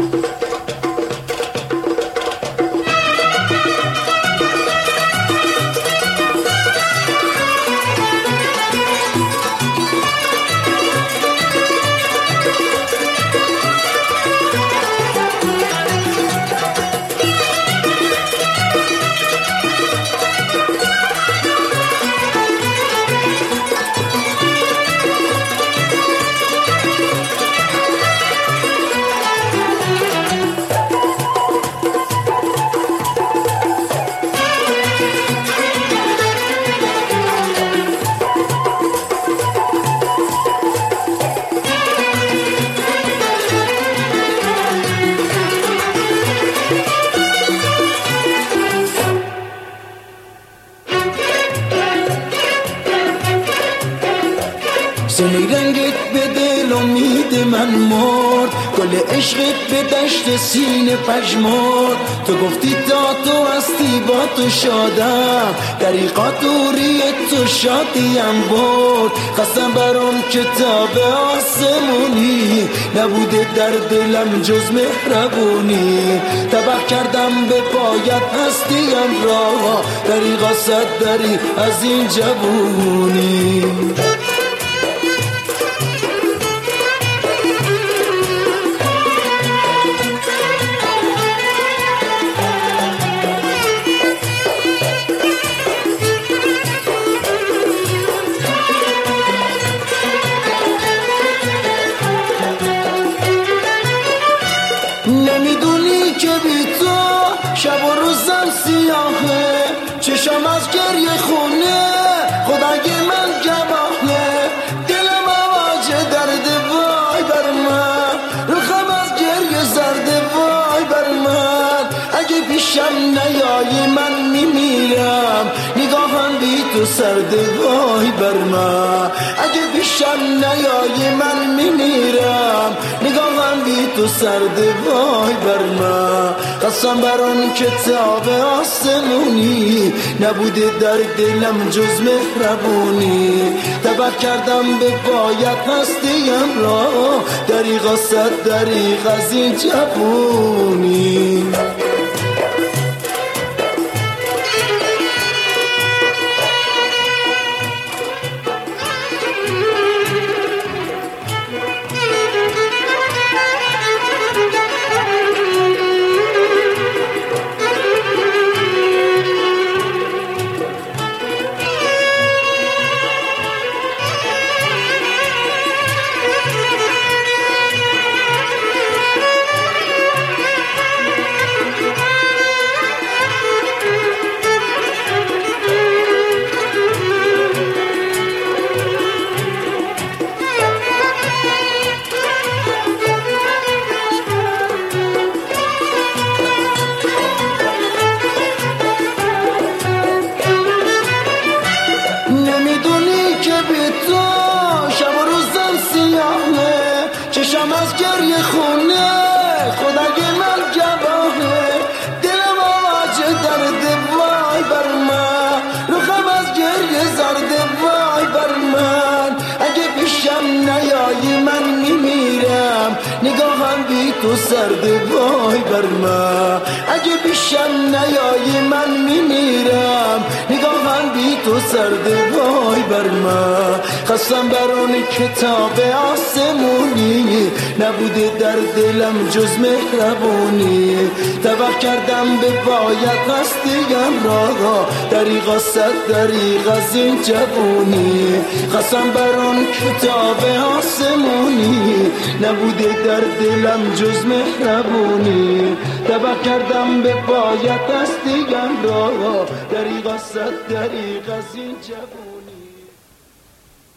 سنی رنگت به دل امید من مرد، گل عشقت به دشت سینه پژمرد. تو گفتی تا تو هستی با تو شادم، دریقا دوری تو شادیم برد. قسم بر اون کتاب آسمونی، نبوده در دلم جز مهربونی. تبه کردم به پایت هستیم را، دریقا صد دری از این جوونی. نمیدونی که بی تو شب و روزم سیاهه، چشم از گریه خونه خدای من گواهه. دلم آواز درد وای بر من، رخم از گریه زرد وای بر من. اگه پیشم نیایی من میمیرم، نگاهم بی تو سرد وای بر من. اگه پیشم نیایی من میمیرم، نگاهم بی تو سرد وای بر من. قسم بر اون کتاب آسمونی، نبوده در دلم جز مهربونی. تبه کردم به پایت هستیم را، دریغا صد دریغ از این جوونی. چشم از گریه خونه خدای من گواهه. دلم آواز درد وای بر من، رخم از گریه زرد وای بر من. اگه پیشم نیایی من میمیرم، نگاهم بی تو سرد وای بر من. اگه پیشم نیایی من میمیرم، نگاهم بی تو سرد وای بر من. قسم بر اون کتاب آسمونی، نبوده در دلم جز مهربونی. تبه کردم به پایت هستیم را، دریغا صد دریغ از این جوونی. قسم بر اون کتاب آسمونی، نبوده در دلم جز مهربونی. تبه کردم به پایت هستیم را، دریغا صد دریغ از این جوونی.